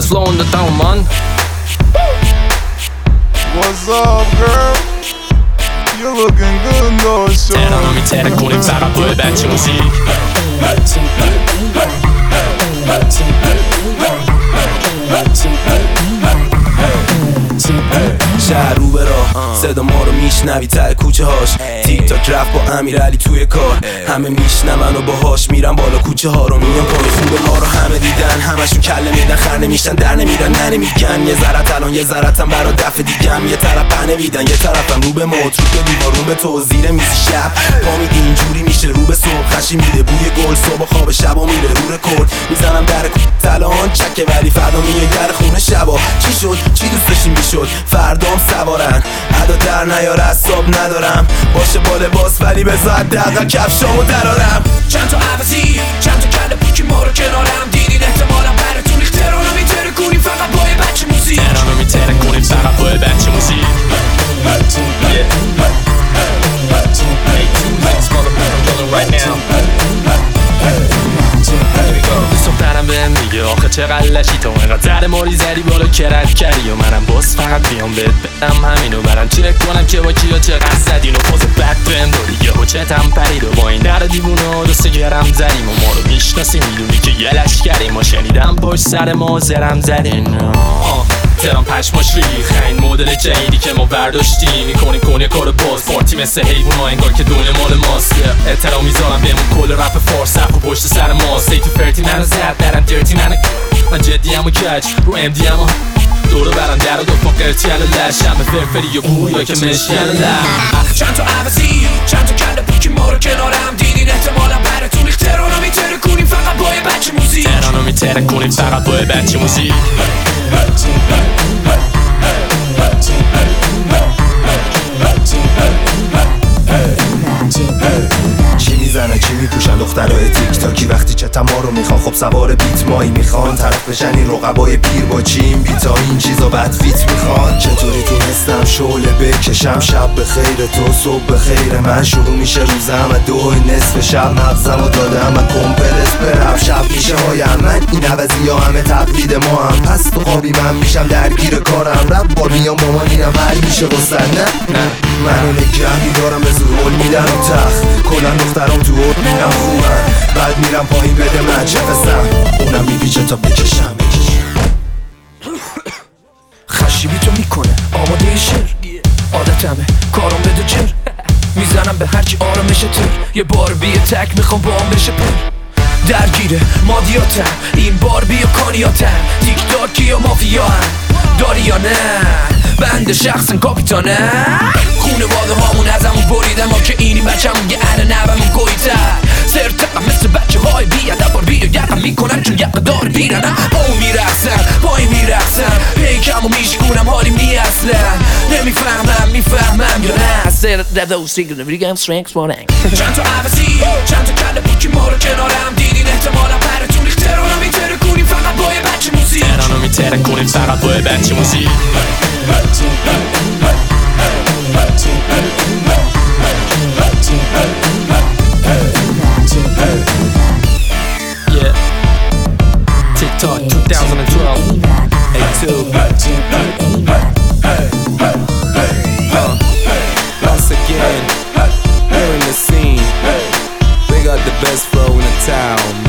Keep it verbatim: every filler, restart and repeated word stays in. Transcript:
flowing the down man. What's up girl? You're looking good though sure. تهرانو میتره کنیم فقط با بچه موزیک. شهر رو به راه صدا ما رو میشنوی ته کوچه هاش. تیک تاک رفت با امیرعلی توی کار. همه میشنون و باهاش میرن بالا کوچه ها رو میان پای خوبه ها رو همه دیدن. همشون کله میدن خر نمیشن در نمیرن نه نمیگن. یه ذرت الان یه ذرتم برا دفع دیگم. یه طرف پنه میدن یه طرفم رو به موت رو به دیوار رو به تو زیر میز شب پا میدی اینجوری میشه رو به صبح. خشی میده بوی گل صبح خواب شبا میره رو رکورد. میزنم در تلان چکه ولی فردا میای در خونه شبا. چی شد چی دوست داشتی میشد فردام سوارن. ادا در نیار حساب ندارم باشه با لباس ولی بذار دقیقا کفشامو درارم. چند تا عوضی چند تا کله پوکی ما رو کنارم دیدین احتمالا براتون تهرانو میتره کنیم فقط با بچه موزیک. تهرانو میتره کنیم فقط با بچه موزیک. دخترم بهم میگه آخه چقدر لشی تو اینقدر ماری زدی بالا کرد کردی و منم باز فقط بیام بهت بدم همینو برم چک کنم که با کیا چقدر زدین و پاز بد بهم داری یه ها چتم پرید و با این در دیوونه و دست گرم زدیم و ما رو میشناسی میدونی که یه لشکریم و شنیدم پشت سر ما زرم زدین. تهران پشماش ریخ این مدل جدیدی که ما برداشتیم میکنیم کنه کار باز پارتی مثل حیوان ها انگار که دونه مال ماست. احترام میذارم بهمون کل رپ فارس و پشت سر ماست. ای تو فرتی منو زد برم درتی منو من جدی هم و کج رو ام دی هم دورو برم در و دو پا قرتی هلو لش همه فرفری یا بویا که مشکی هلو لش. چند تا عوضی چند تا کله پوکی ما رو کنارم دیدین احتمالا براتون ریخ تهرانو میتره کنیم فقط با بچه موزیک. تهرانو میتره کنیم فقط با بچه موزیک. چی میزنه چی میپوشن دخترای تیک تاکی وقتی چتم ما رو میخوان خب سوار بیت مایی میخوان طرف بشن این رقبای پیر با چی این بیتا این چیزا بد فیت میخوان. چطوری تونستم شعله بکشم شب به خیر تو صبح به خیر من شروع میشه روزم و دو نصف شب مغزم و دادم و کمپرس برم شب میشه هایم من این عوضی ها همه تقلید ما هم پس تو خوابی من میشم درگیر کارم رب بار میام با من اینم حل میشه بستن نه نه منو نگه میدارم به زور هل میدن و تخت کلن دخترام تو هل میرم خوبن بعد میرم پایین بده من چه قسم اونم میپیچه تا بکشم خشی بی تو میکنه آماده شر عادتمه کارم بده چر میزنم به هرچی آرامشه تر یه بار بی تک میخوام با هم بشه پر درگیره مادیاتم این بار بی و کانیاتم تیک تاکی یا مافیا هم داری یا نه بند شخصن کاپیتانه خونه واده هامون ازمون بریدن ما که اینی بچه‌مون یه انه نبمون گویتر سرتقم مثل بچه های بیادب بار بی و گرم میکنن چون یقه دار بیرنم او میرخسن پای میرخسن پیکم و میشکونم حالی می اصلا نمیفهمم میفهمم یا نه سر داده و سیگل بگم سرنکس بارنگ. چند تا عوضی چند تا کله پوکی ما رو کنارم دیدین احتمالا براتون ریخ تهرانو میتره کنیم فقط با بچه موزیک. تهرانو میتره کنیم فقط با بچه موزیک. Yeah. TikTok twenty twelve. A two. Uh, once again, we're in the scene. We got the best flow in the town.